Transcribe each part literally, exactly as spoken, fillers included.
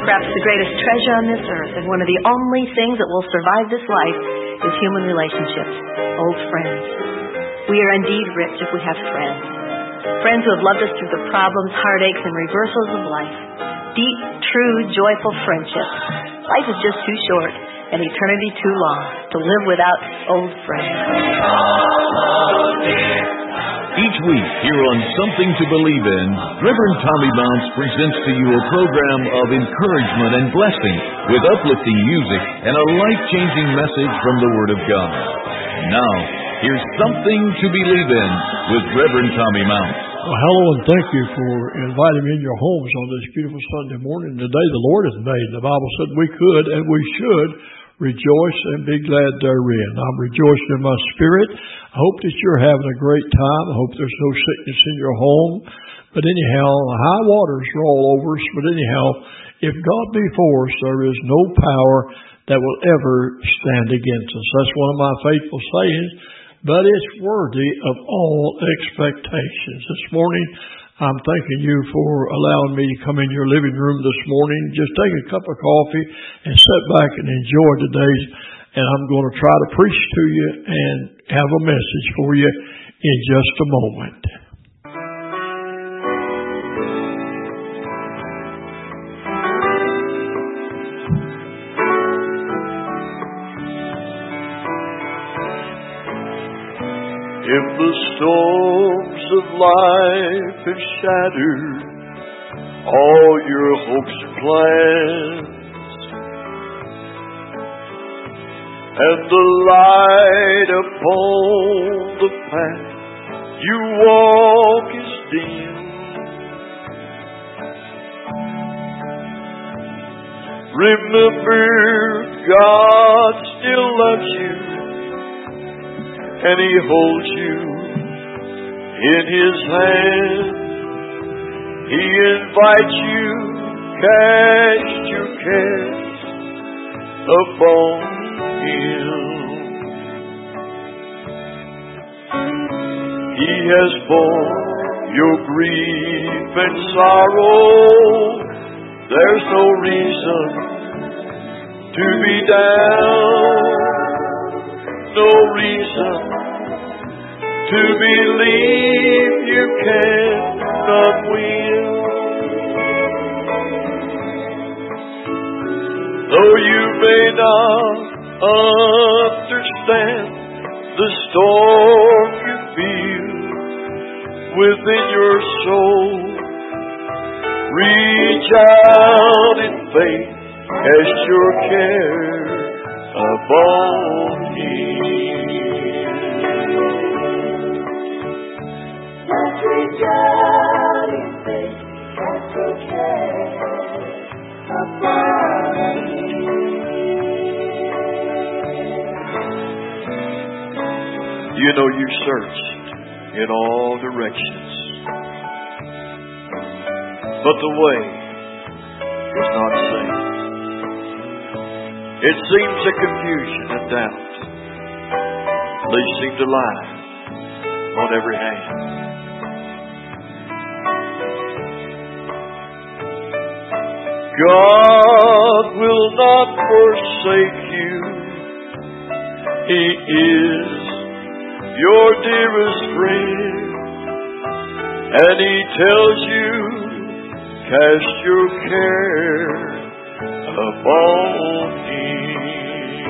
Perhaps the greatest treasure on this earth and one of the only things that will survive this life is human relationships, old friends. We are indeed rich if we have friends. Friends who have loved us through the problems, heartaches, and reversals of life. Deep, true, joyful friendships. Life is just too short and eternity too long to live without old friends. Each week here on Something to Believe in, Reverend Tommy Bounce presents to you a program of encouragement and blessing with uplifting music and a life-changing message from the Word of God. Now, here's Something to Believe in with Reverend Tommy Bounce. Well, hello, and thank you for inviting me in your homes on this beautiful Sunday morning. The day the Lord has made. The Bible said we could and we should rejoice and be glad therein. I'm rejoicing in my spirit. I hope that you're having a great time. I hope there's no sickness in your home. But anyhow, high waters roll over us. But anyhow, if God be for us, there is no power that will ever stand against us. That's one of my faithful sayings. But it's worthy of all expectations. This morning, I'm thanking you for allowing me to come in your living room this morning. Just take a cup of coffee and sit back and enjoy the day. And I'm going to try to preach to you and have a message for you in just a moment. If the storms of life have shattered all your hopes and plans, and the light upon the path you walk is dim, remember God still loves you, and He holds you in His hand. He invites you, cast your cares upon Him. He has borne your grief and sorrow. There's no reason to be down, no reason to believe you cannot win. Though you may not understand the storm you feel within your soul, reach out in faith, cast your care upon Him. Reach out in faith, cast your care upon Him. You know you searched in all directions, but the way was not safe. It seems that confusion and doubt, they seem to lie on every hand. God will not forsake you. He is your dearest friend, and He tells you, cast your care upon Him.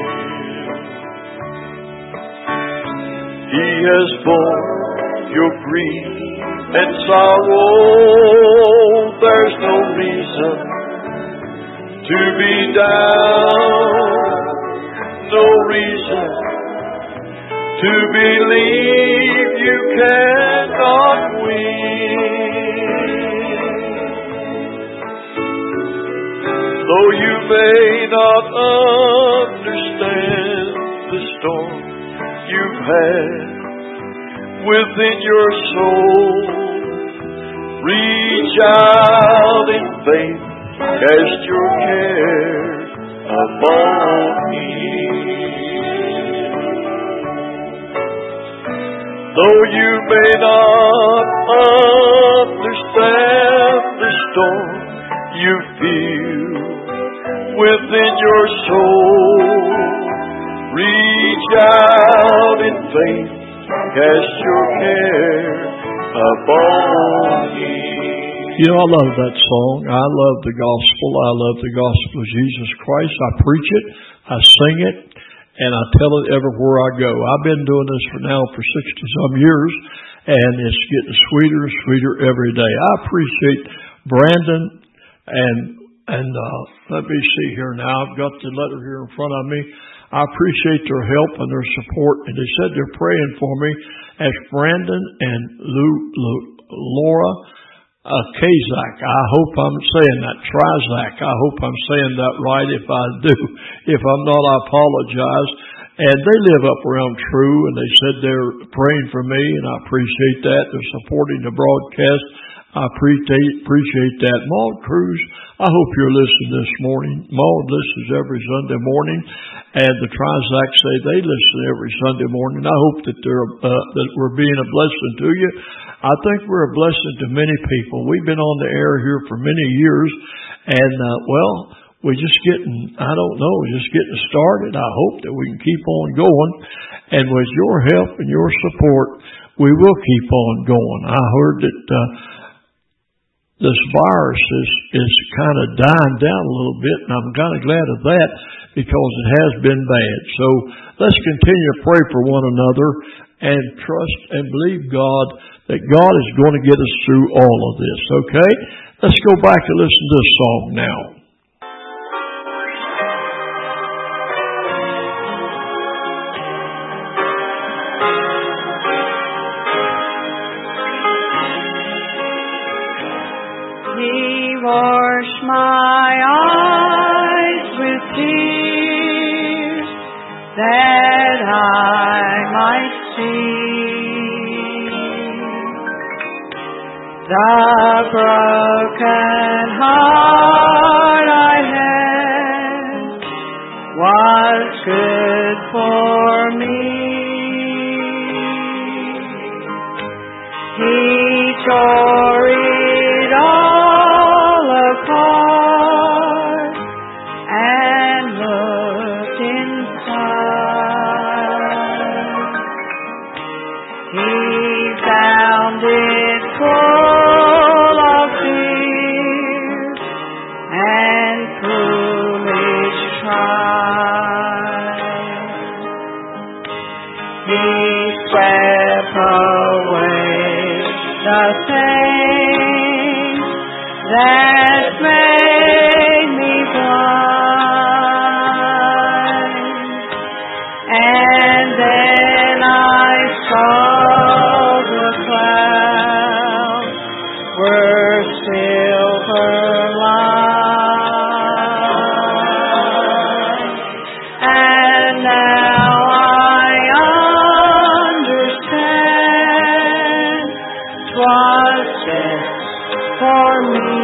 He has borne your grief and sorrow. There's no reason to be down, no reason to believe you cannot win. Though you may not understand the storm you've had within your soul, reach out in faith, cast your care upon Him. Though you may not understand the storm you feel within your soul. Reach out in faith, cast your care upon Him. You know, I love that song. I love the gospel. I love the gospel of Jesus Christ. I preach it, I sing it, and I tell it everywhere I go. I've been doing this for now for sixty some years, and it's getting sweeter and sweeter every day. I appreciate Brandon and and uh, let me see here now. I've got the letter here in front of me. I appreciate their help and their support, and they said they're praying for me as Brandon and Lou, Lou, Laura uh, Kazak. I hope I'm saying that. Trizak. I hope I'm saying that right. If I do, if I'm not, I apologize. And they live up around True, and they said they're praying for me, and I appreciate that. They're supporting the broadcast. I appreciate, appreciate that. Maud Cruz, I hope you're listening this morning. Maud listens every Sunday morning, and the Trizaks say they listen every Sunday morning. I hope that they're uh, that we're being a blessing to you. I think we're a blessing to many people. We've been on the air here for many years, and uh, well, we're just getting, I don't know, just getting started. I hope that we can keep on going, and with your help and your support, we will keep on going. I heard that uh, this virus is, is kind of dying down a little bit, and I'm kind of glad of that because it has been bad. So let's continue to pray for one another and trust and believe God that God is going to get us through all of this, okay? Let's go back and listen to this song now. Wash my eyes with tears that I might see the broken heart I had was good for me. He tore it all apart and looked inside. He found it full of fear and foolish pride. He swept away the things that made me blind, and then I saw the clouds were silver lined, and now I understand 'twas just for me.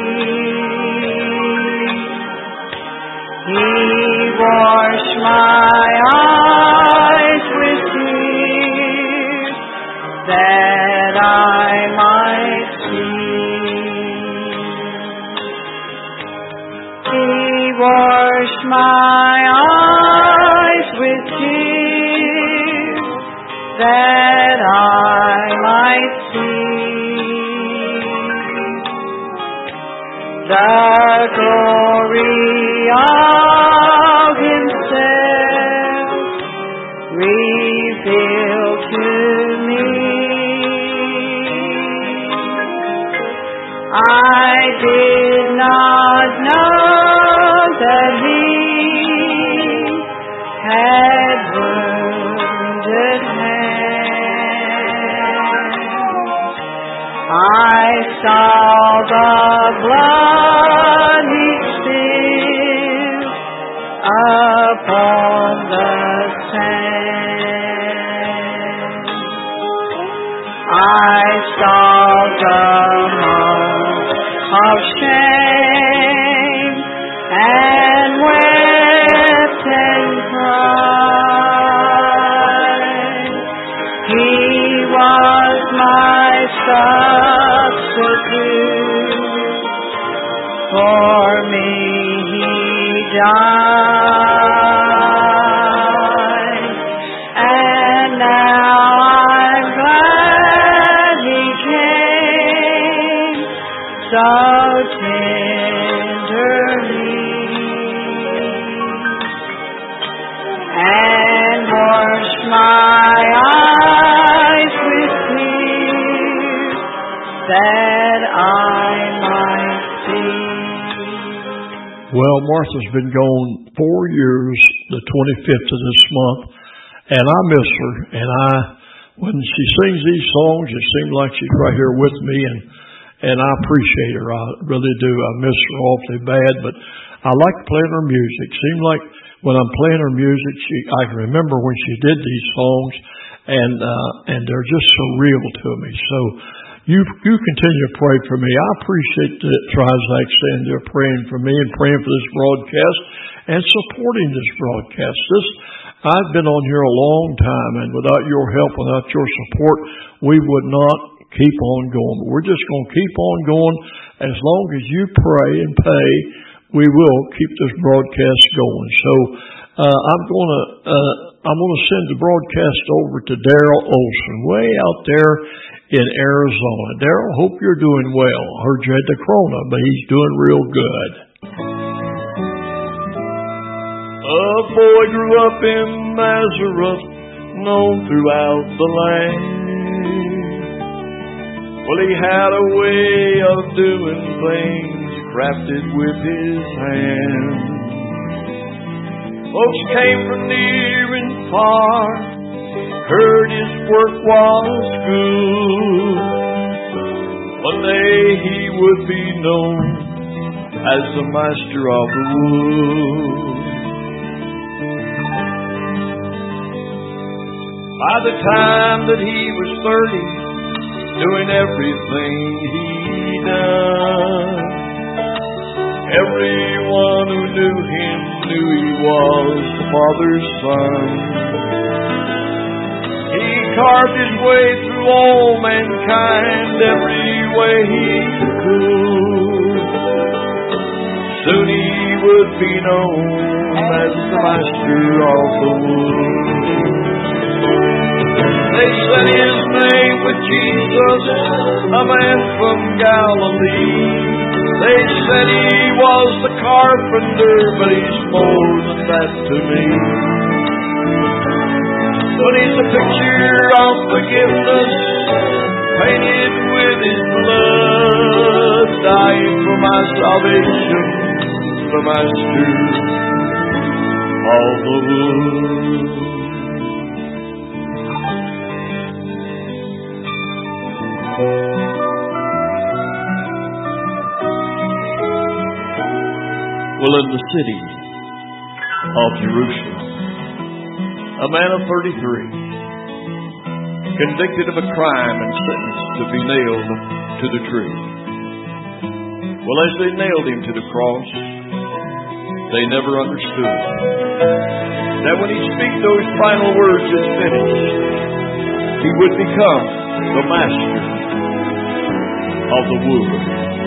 He washed my eyes with tears that I might see. He washed my eyes with tears that I might see the glory of Himself revealed to me. I did not know that He had wounded hands. I saw the blood He spilled upon the sand. I saw the mark of shame and wept and cried. He was my substitute. For me He died. And now I'm glad he came so tenderly and washed my eyes with tears that I might see. Well, Martha's been gone four years, the twenty-fifth of this month, and I miss her. And I, when she sings these songs, it seems like she's right here with me, and and I appreciate her. I really do. I miss her awfully bad, but I like playing her music. Seems like when I'm playing her music, she I can remember when she did these songs, and uh, and they're just so real to me. So you you continue to pray for me. I appreciate that Trizac saying they're praying for me and praying for this broadcast and supporting this broadcast. This I've been on here a long time, and without your help, without your support, we would not keep on going. But we're just going to keep on going. As long as you pray and pay, we will keep this broadcast going. So uh, I'm going to uh, I'm going to send the broadcast over to Daryl Olson, way out there in Arizona. Daryl, hope you're doing well. I heard you had the corona, but he's doing real good. A boy grew up in Nazareth, known throughout the land. Well, he had a way of doing things crafted with his hands. Folks came from near and far, heard his work was good. One day he would be known as the master of the wood. By the time that he was thirty, doing everything he done, everyone who knew him knew he was the Father's Son. He carved his way through all mankind every way he could. Soon he would be known as the master of the wood. They said his name was Jesus, a man from Galilee. They said he was the carpenter, but he's more than that to me. But he's a picture of forgiveness, painted with his blood, dying for my salvation, the master of the wood. Well, in the city of Jerusalem, a man of thirty-three, convicted of a crime and sentenced to be nailed to the tree. Well, as they nailed him to the cross, they never understood that when he speak those final words, "It's finished," he would become the master of the wood.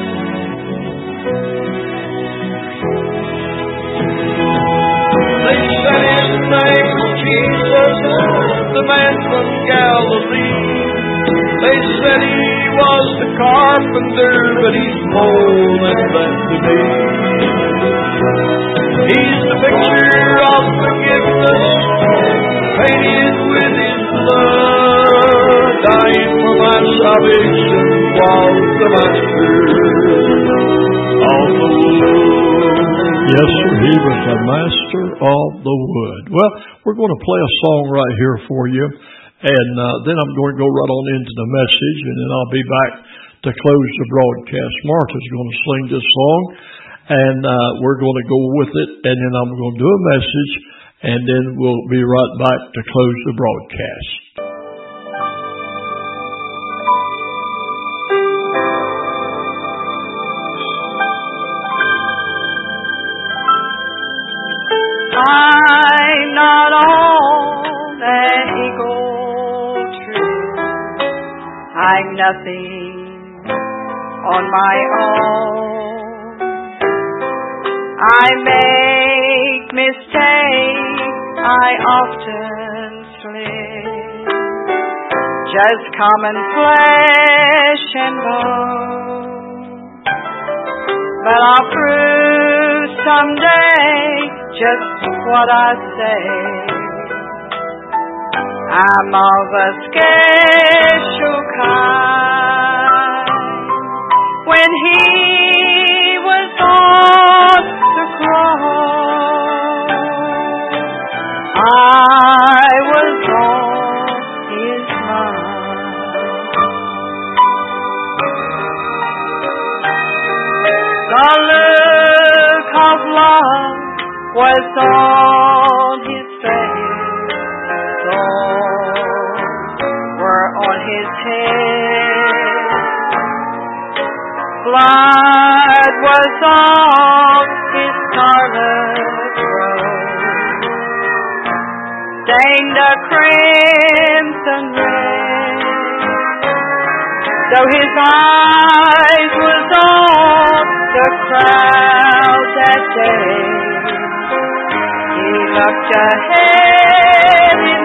They said his name was Jesus, the man from Galilee. They said he was the carpenter, but he's more than that to me. He's the picture of forgiveness, painted with his blood, dying for my salvation, was the master of the wood. Yes, sir, he was the master of the wood. Well, we're going to play a song right here for you, and uh, then I'm going to go right on into the message, and then I'll be back to close the broadcast. Martha's going to sing this song, and uh, we're going to go with it, and then I'm going to do a message, and then we'll be right back to close the broadcast. I'm not on an eagle tree. I'm nothing on my own. I may mistake I often slip. Just common flesh and bone. But I'll prove someday just what I say. I'm of a special kind. When He was on the cross, I was on His mind. The look of love was on His face. Thorns were on His head. Blood was on His scarlet robe, stained a crimson red. Though His eyes was on the crowd that day, He looked ahead in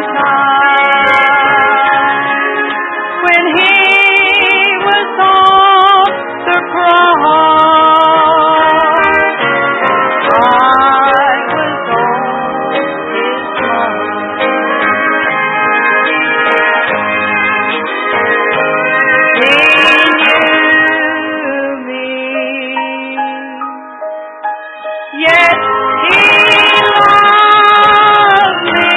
time. When He was on the cross, I was on His mind. He knew me, yet He loved me.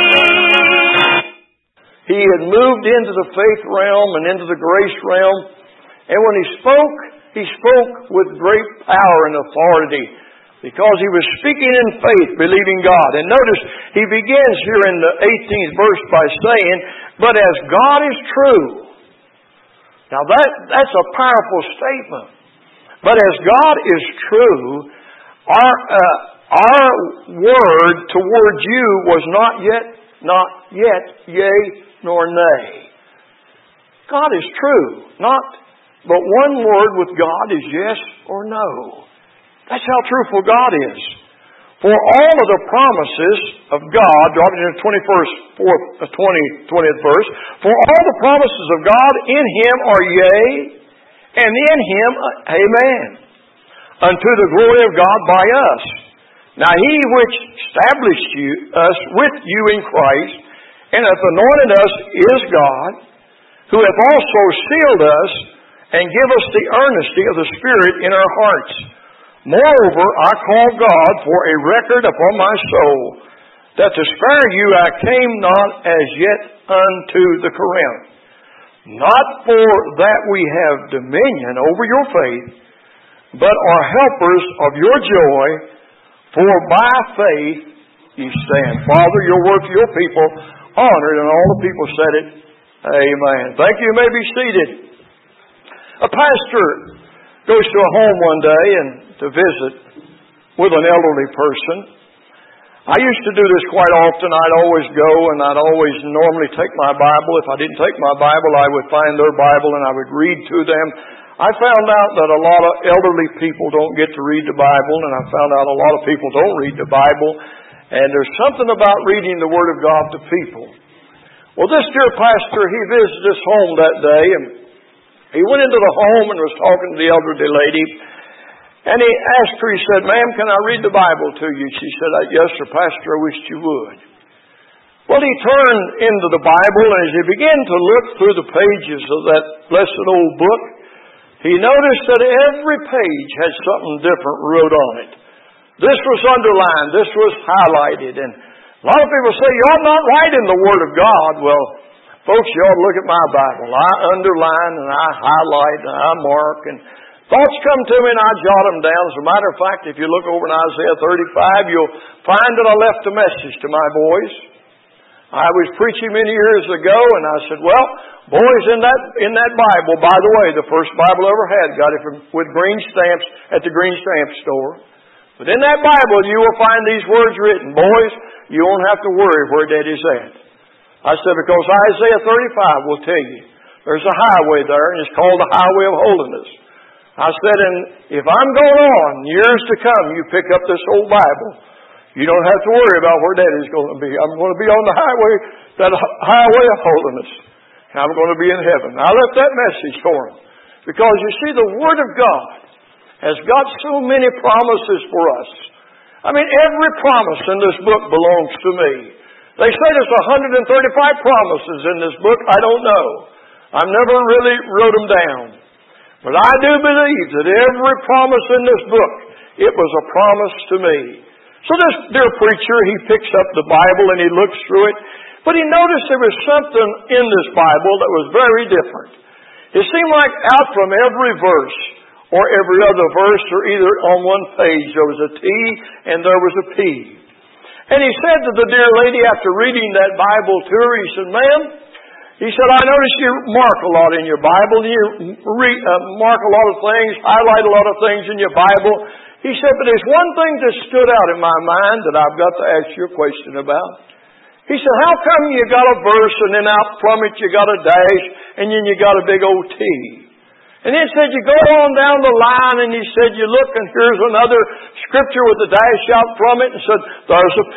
He had moved into the faith realm and into the grace realm. And when He spoke, He spoke with great power and authority because He was speaking in faith, believing God. And notice, He begins here in the eighteenth verse by saying, but as God is true. Now that, that's a powerful statement. But as God is true, our, uh, our word towards you was not yet, not yet, yea nor nay. God is true. Not, but one word with God is yes or no. That's how truthful God is. For all of the promises of God, drop it in the twenty-first, fourth, twenty, twentieth verse, for all the promises of God in Him are yea, and in Him amen, unto the glory of God by us. Now He which established you, us with you in Christ, and hath anointed us is God, who hath also sealed us, and give us the earnesty of the Spirit in our hearts. Moreover, I call God for a record upon my soul, that to spare you I came not as yet unto the Corinth. Not for that we have dominion over your faith, but are helpers of your joy, for by faith ye stand. Father, your word for your people, honored, and all the people said it. Amen. Thank you. You may be seated. A pastor goes to a home one day and to visit with an elderly person. I used to do this quite often. I'd always go and I'd always normally take my Bible. If I didn't take my Bible, I would find their Bible and I would read to them. I found out that a lot of elderly people don't get to read the Bible, and I found out a lot of people don't read the Bible. And there's something about reading the Word of God to people. Well, this dear pastor, he visited this home that day, and he went into the home and was talking to the elderly lady. And he asked her, he said, ma'am, can I read the Bible to you? She said, yes, sir, Pastor, I wished you would. Well, he turned into the Bible, and as he began to look through the pages of that blessed old book, he noticed that every page had something different wrote on it. This was underlined, this was highlighted. And a lot of people say, you're not writing the Word of God. Well, folks, you ought to look at my Bible. I underline and I highlight and I mark, and thoughts come to me and I jot them down. As a matter of fact, if you look over in Isaiah thirty-five, you'll find that I left a message to my boys. I was preaching many years ago, and I said, well, boys, in that in that Bible, by the way, the first Bible I ever had, got it from, with green stamps at the green stamp store. But in that Bible, you will find these words written. Boys, you won't have to worry where Daddy's at. I said, because Isaiah thirty-five will tell you, there's a highway there, and it's called the highway of holiness. I said, and if I'm going on, years to come, you pick up this old Bible, You don't have to worry about where Daddy's going to be. I'm going to be on the highway, that highway of holiness. And I'm going to be in heaven. I left that message for him. Because you see, the Word of God has got so many promises for us. I mean, every promise in this book belongs to me. They say there's one hundred thirty-five promises in this book. I don't know. I've never really wrote them down. But I do believe that every promise in this book, it was a promise to me. So this dear preacher, he picks up the Bible and he looks through it. But he noticed there was something in this Bible that was very different. It seemed like out from every verse, or every other verse, or either on one page, there was a T and there was a P. And he said to the dear lady after reading that Bible to her, he said, ma'am, he said, I noticed you mark a lot in your Bible. You re, uh, mark a lot of things, highlight a lot of things in your Bible. He said, but there's one thing that stood out in my mind that I've got to ask you a question about. He said, how come you got a verse and then out from it you got a dash and then you got a big old T? And then said you go on down the line and he said you look and here's another scripture with a dash out from it and said there's a P.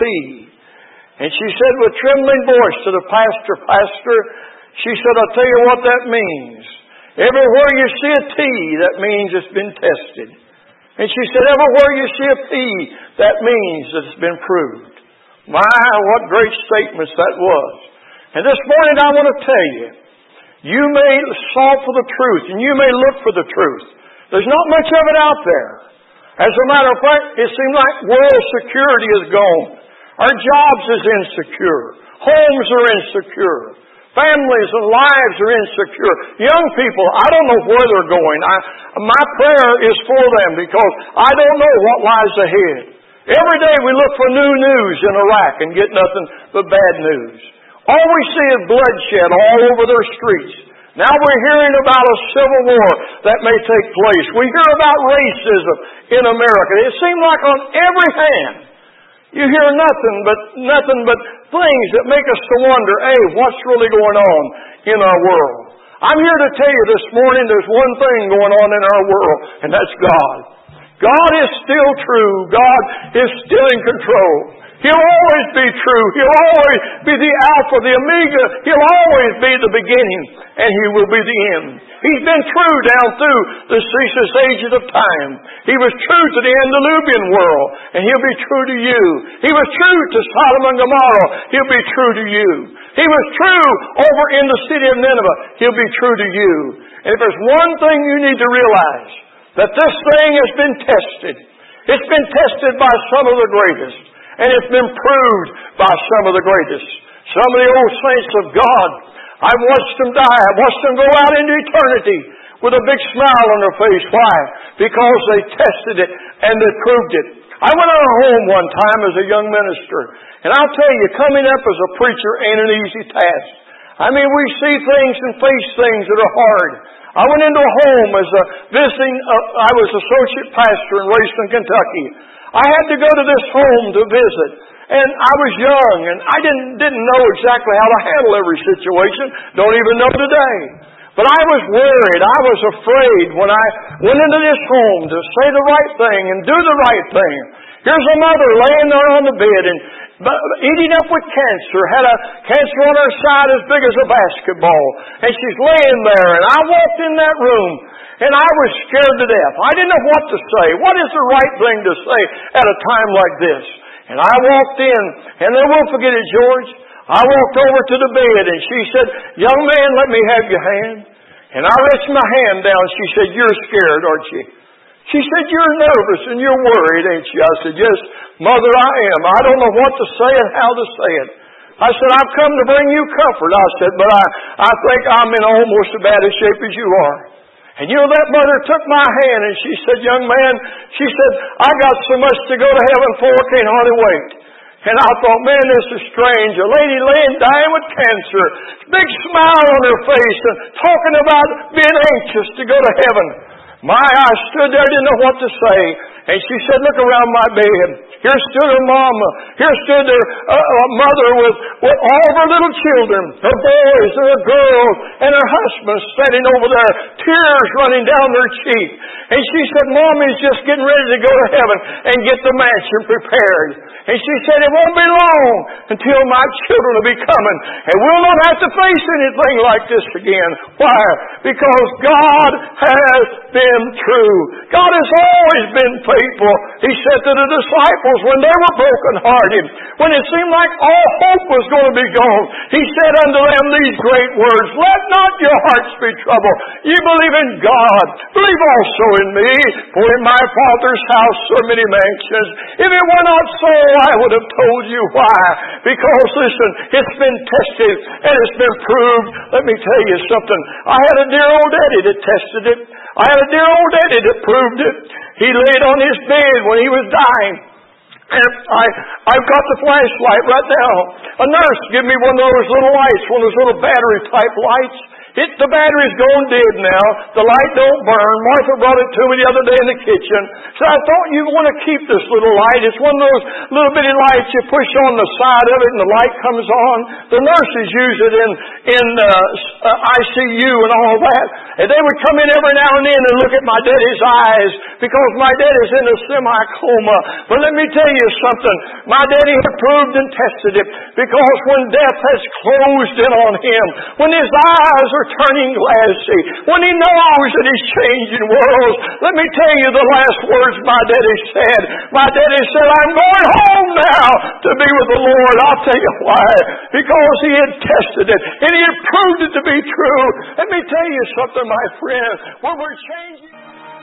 And she said with trembling voice to the pastor, Pastor, she said, I'll tell you what that means. Everywhere you see a T, that means it's been tested. And she said, everywhere you see a P, that means that it's been proved. My, what great statements that was. And this morning I want to tell you, you may solve for the truth, and you may look for the truth. There's not much of it out there. As a matter of fact, it seems like world security is gone. Our jobs is insecure. Homes are insecure. Families and lives are insecure. Young people, I don't know where they're going. I, my prayer is for them because I don't know what lies ahead. Every day we look for new news in Iraq and get nothing but bad news. All we see is bloodshed all over their streets. Now we're hearing about a civil war that may take place. We hear about racism in America. It seems like on every hand you hear nothing but nothing but things that make us to wonder, hey, what's really going on in our world? I'm here to tell you this morning there's one thing going on in our world, and that's God. God is still true. God is still in control. He'll always be true. He'll always be the Alpha, the Omega. He'll always be the beginning, and He will be the end. He's been true down through the ceaseless ages of time. He was true to the antediluvian world, and He'll be true to you. He was true to Sodom and Gomorrah. He'll be true to you. He was true over in the city of Nineveh. He'll be true to you. And if there's one thing you need to realize, that this thing has been tested. It's been tested by some of the greatest. And it's been proved by some of the greatest. Some of the old saints of God, I've watched them die. I've watched them go out into eternity with a big smile on their face. Why? Because they tested it and they proved it. I went on a home one time as a young minister. And I'll tell you, coming up as a preacher ain't an easy task. I mean, we see things and face things that are hard. I went into a home as a visiting, uh, I was associate pastor in Raceland, Kentucky. I had to go to this home to visit. And I was young, and I didn't didn't know exactly how to handle every situation. Don't even know today. But I was worried. I was afraid when I went into this home to say the right thing and do the right thing. Here's a mother laying there on the bed and eating up with cancer, had a cancer on her side as big as a basketball. And she's laying there, and I walked in that room, and I was scared to death. I didn't know what to say. What is the right thing to say at a time like this? And I walked in, and I won't forget it, George. I walked over to the bed, and she said, young man, let me have your hand. And I reached my hand down. She said, you're scared, aren't you? She said, you're nervous and you're worried, ain't you? I said, yes, Mother, I am. I don't know what to say and how to say it. I said, I've come to bring you comfort. I said, but I, I think I'm in almost as bad a shape as you are. And you know, that mother took my hand and she said, young man, she said, I got so much to go to heaven for, I can't hardly wait. And I thought, man, this is strange. A lady laying dying with cancer, big smile on her face, and talking about being anxious to go to heaven. My, I stood there, didn't know what to say. And she said, look around my bed. Here stood her mama. Here stood her uh, uh, mother with, with all of her little children, her boys and her girls, and her husband sitting over there, tears running down their cheek. And she said, Mommy's just getting ready to go to heaven and get the mansion prepared. And she said, it won't be long until my children will be coming, and we'll not have to face anything like this again. Why? Because God has been true. God has always been faithful. He said to the disciples when they were brokenhearted, when it seemed like all hope was going to be gone, He said unto them these great words, let not your hearts be troubled. Ye believe in God, believe also in me. For in my Father's house are many mansions. If it were not so, I would have told you why. Because, listen, it's been tested and it's been proved. Let me tell you something. I had a dear old daddy that tested it. I had a dear old daddy that proved it. He laid on his bed when he was dying. And I, I've got the flashlight right now. A nurse gave me one of those little lights, one of those little battery type lights. It, the battery's going dead now. The light don't burn. Martha brought it to me the other day in the kitchen. So I thought you want to keep this little light. It's one of those little bitty lights you push on the side of it and the light comes on. The nurses use it in, in uh, uh, I C U and all that. And they would come in every now and then and look at my daddy's eyes because my daddy's in a semi-coma. But let me tell you something. My daddy had proved and tested it because when death has closed in on him, when his eyes are turning glassy, when he knows that he's changing worlds, let me tell you the last words my daddy said. My daddy said, I'm going home now to be with the Lord. I'll tell you why. Because he had tested it and he had proved it to be true. Let me tell you something, my friend. When we're changing...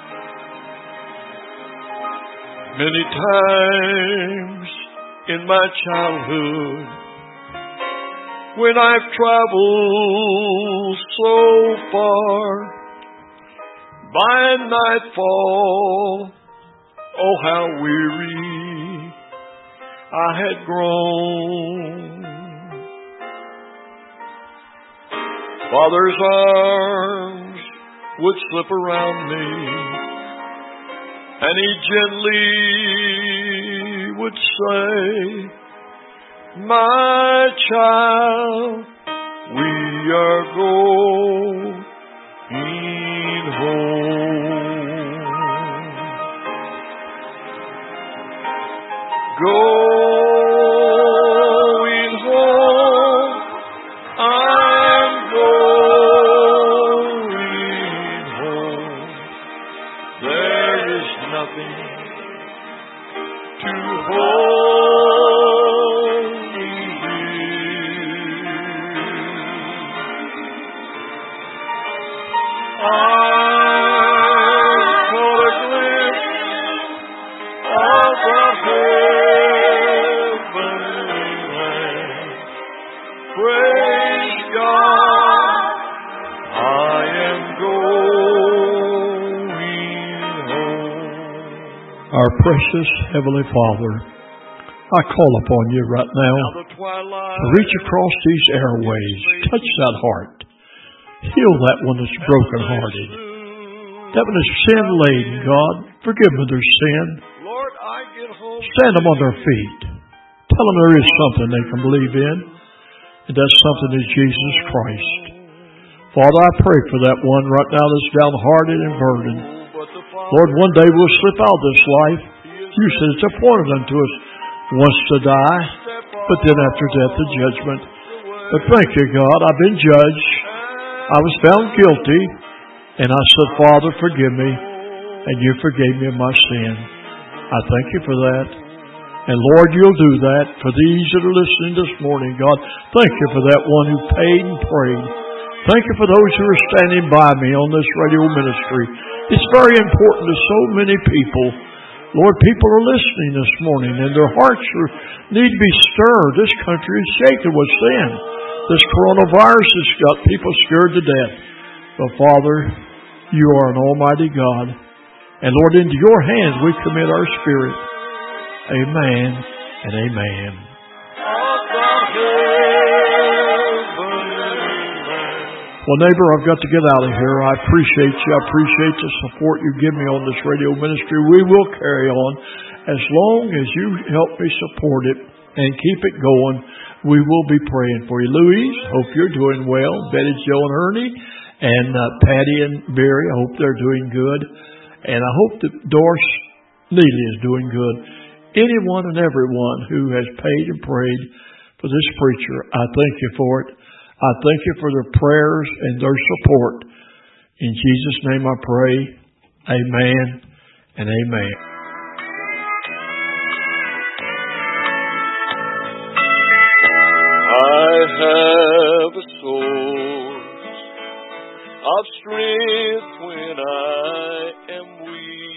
Many times in my childhood, when I've traveled so far, by nightfall, oh how weary I had grown. Father's arms would slip around me, and He gently would say, my child, we are going home. Going home, I'm going home. There is nothing to hold me here. I caught a glimpse of the heavenly land. Praise God, I am going home. Our precious Heavenly Father, I call upon you right now to reach across these airways, touch that heart, heal that one that's brokenhearted, that one that's sin-laden, God. Forgive them their sin. Stand them on their feet. Tell them there is something they can believe in, and that something is Jesus Christ. Father, I pray for that one right now that's downhearted and burdened. Lord, one day we'll slip out of this life. You said it's appointed unto us once to die, but then after death the judgment. But thank you, God, I've been judged. I was found guilty, and I said, Father, forgive me, and you forgave me of my sin. I thank you for that. And Lord, you'll do that for these that are listening this morning, God. Thank you for that one who paid and prayed. Thank you for those who are standing by me on this radio ministry. It's very important to so many people. Lord, people are listening this morning, and their hearts are, need to be stirred. This country is shaken with sin. This coronavirus has got people scared to death. But Father, you are an almighty God. And Lord, into your hands we commit our spirit. Amen and amen. Well, neighbor, I've got to get out of here. I appreciate you. I appreciate the support you give me on this radio ministry. We will carry on as long as you help me support it and keep it going, we will be praying for you. Louise, hope you're doing well. Betty, Joe, and Ernie, and uh, Patty and Barry, I hope they're doing good. And I hope that Doris Neely is doing good. Anyone and everyone who has paid and prayed for this preacher, I thank you for it. I thank you for their prayers and their support. In Jesus' name I pray. Amen and amen. I have a source of strength when I am weak.